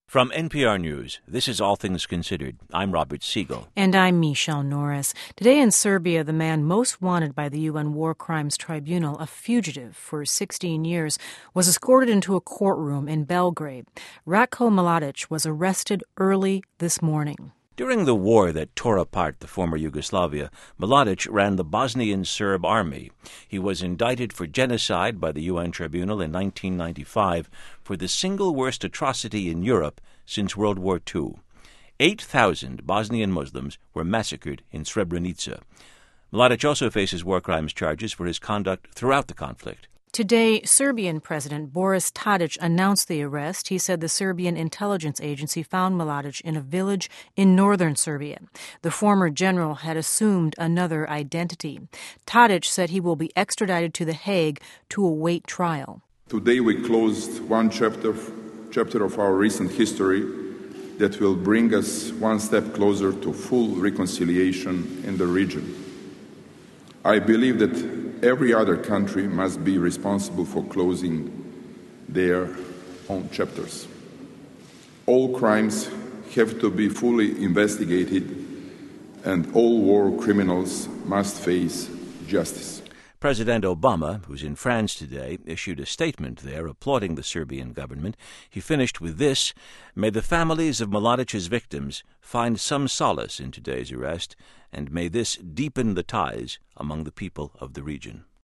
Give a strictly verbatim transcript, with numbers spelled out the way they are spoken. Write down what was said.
From N P R News, this is All Things Considered. I'm Robert Siegel. And I'm Michelle Norris. Today in Serbia, the man most wanted by the U N War Crimes Tribunal, a fugitive for sixteen years, was escorted into a courtroom in Belgrade. Ratko Mladic was arrested early this morning. During the war that tore apart the former Yugoslavia, Mladic ran the Bosnian Serb army. He was indicted for genocide by the U N Tribunal in nineteen ninety-five for the single worst atrocity in Europe since World War Two. Eight thousand Bosnian Muslims were massacred in Srebrenica. Mladic also faces war crimes charges for his conduct throughout the conflict. Today, Serbian President Boris Tadic announced the arrest. He said the Serbian intelligence agency found Mladic in a village in northern Serbia. The former general had assumed another identity. Tadic said he will be extradited to The Hague to await trial. Today we closed one chapter, chapter of our recent history that will bring us one step closer to full reconciliation in the region. I believe that every other country must be responsible for closing their own chapters. All crimes have to be fully investigated, and all war criminals must face justice. President Obama, who's in France today, issued a statement there applauding the Serbian government. He finished with this: "May the families of Mladic's victims find some solace in today's arrest, and may this deepen the ties among the people of the region."